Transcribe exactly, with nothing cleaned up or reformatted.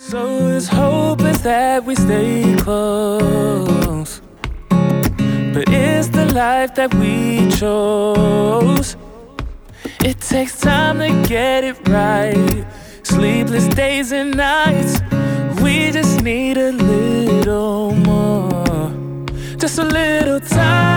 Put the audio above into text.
So his hope is that we stay close, but it's the life that we chose. It takes time to get it right, sleepless days and nights. We just need a little more, just a little time.